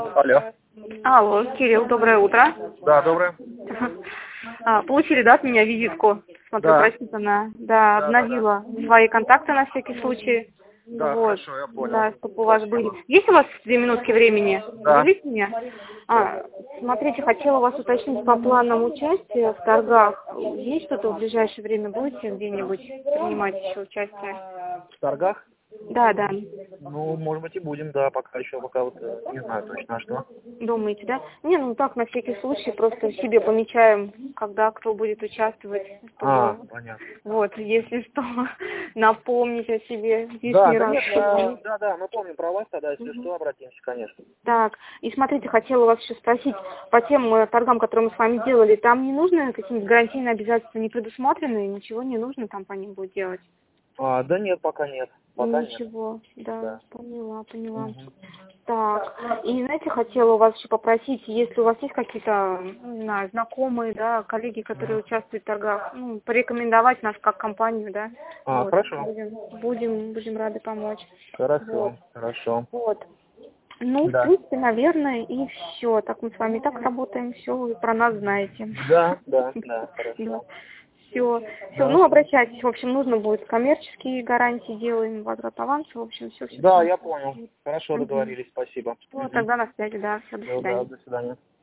Алло. Алло, Кирилл, доброе утро. Да, доброе. Получили, да, от меня визитку? Смотрю, Да. прочитанная. Да, обновила свои контакты на всякий случай. Да, Вот. хорошо, я понял. Да, чтобы у вас были. Есть у вас 2 минутки времени? Да. Уделите мне? Смотрите, хотела вас уточнить по планам участия в торгах. Есть что-то в ближайшее время? Будете где-нибудь принимать еще участие? В торгах? Да, да. Ну, может быть, и будем, да, пока вот не знаю точно, что. Думаете, да? Не, ну так, на всякий случай, просто себе помечаем, когда кто будет участвовать. Чтобы, Понятно. вот, если что, напомнить о себе Да, лишний да раз. нет, да, мы помним про вас тогда, если что, обратимся, конечно. Так, и смотрите, хотела вас еще спросить, по тем торгам, которые мы с вами делали, там не нужно какие-нибудь гарантийные обязательства, не предусмотрены, ничего не нужно там по ним будет делать? Да нет, пока нет. Ничего, Нет. да, поняла. Угу. Так, и, знаете, хотела у вас еще попросить, если у вас есть какие-то, не знаю, знакомые, да, коллеги, которые участвуют в торгах, ну, порекомендовать нас как компанию, да. Вот. Хорошо. Будем рады помочь. Хорошо, хорошо. Вот. Ну, в Да. принципе, наверное, и все. Так мы с вами так работаем, все, вы про нас знаете. Да, Да. хорошо. Все, Да. ну, обращайтесь, в общем, нужно будет коммерческие гарантии, делаем возврат аванса, в общем, все. Да, я понял. Хорошо, договорились, спасибо. Вот, тогда на связи, да, все, до свидания. До свидания.